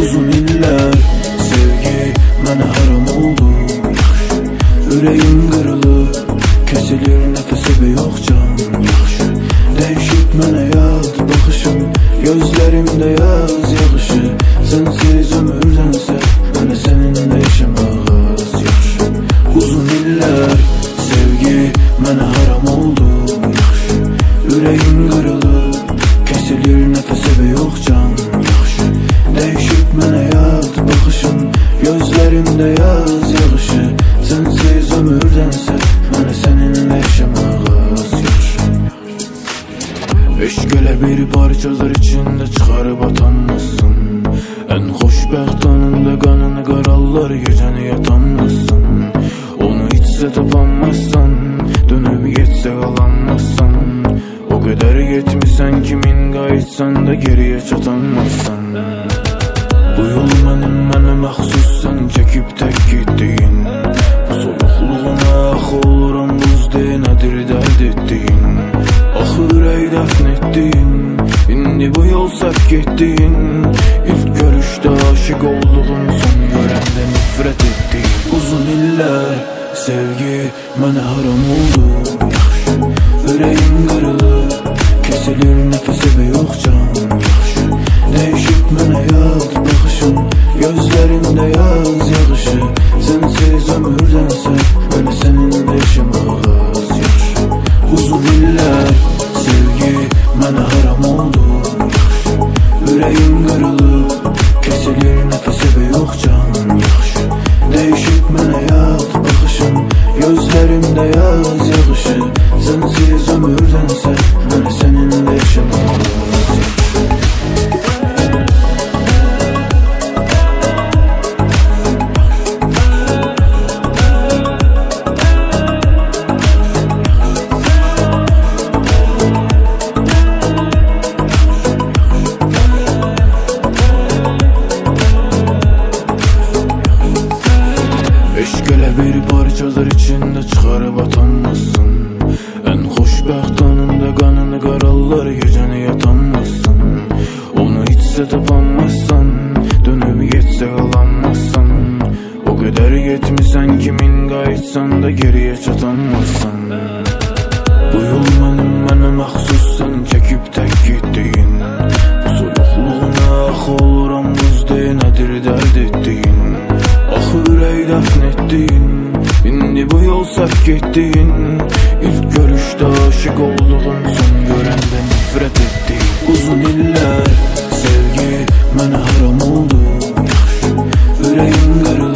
Uzun iller sevgi mənə haram oldu. Ürəyim qırılıb, kesilir nəfəsi bir yox can. Yaxşı, dəyişib mənə yad baxışın, gözlərimdə yaz yağışı. Sənsiz ömürdənsə, mənə səninlə yaşamağız yaxşı. Uzun iller sevgi mənə haram oldu. Yaxşı, ürəyim qırılıb, kesilir nəfəsi bir yox can. Yaxşı, dəyişib mənə yad baxışın, gözlərimdə yaz yağışı. Sənsiz ömürdənsə, mənə səninlə yaşamağız yaxşı. Eşq elə bir parçalar içində çıxarıb atanmazsın. Ən xoşbəxt anında qanını qarallar, gecəni yatanmazsın. Onu içsə tapanmazsan, dönüb getsə qalanmazsan. O qədər getmisən ki, min qayıtsan da geriyə çatanmazsan. Bu yol mənə məxsussan, çəkib tək getdiyin. Bu soyuqluğuna axı oluram buz de, nədir dərd etdiyin. Axı ürək dəfn etdiyin, indi bu yol səhv getdiyin. İlk görüşdə aşıq olduğum, son görəndə nifrət etdiyin. Uzun illər sevgi mənə haram oldu. Yaxşı, ürəyim qırılıb, kesilir nəfəsi bir yox can. Yaxşı, dəyişib mənə yad baxışın, gözlərimdə yaz yağışı. Sənsiz ömürdənsə, mənə səninlə yaşamağız yaxşı. Uzun illər sevgi mənə haram oldu. Yaxşı, ürəyim qırılıb, kesilir nəfəsi bir yox can. Yaxşı, dəyişib mənə yad baxışın, gözlərimdə yaz yağışı. Sənsiz ömürdənsə, mənə səninlə yaşamağız yaxşı. Eşq elə bir parçalar içində çıxarıb atanmazsın. Ən xoşbəxt anında qanını qarallar, gecəni yatanmazsan. Onu içsə tapanmazsan, dönüb getsə qalanmazsan. O qədər getmisən ki, min qayıtsan da geriyə çatanmazsan. Bu yol mənə məxsussan, çəkib tək getdiyin. Bu soyuqluğuna axı oluram buz de, nədir dərd etdiyin. Axı ürək dəfn etdiyin, indi bu yol səhv getdiyin. İlk görüşdə aşıq olduğum, son görəndə nifrət etdiyin. Uzun illər sevgi mənə haram oldu. Yaxşı, ürəyim qırılıb,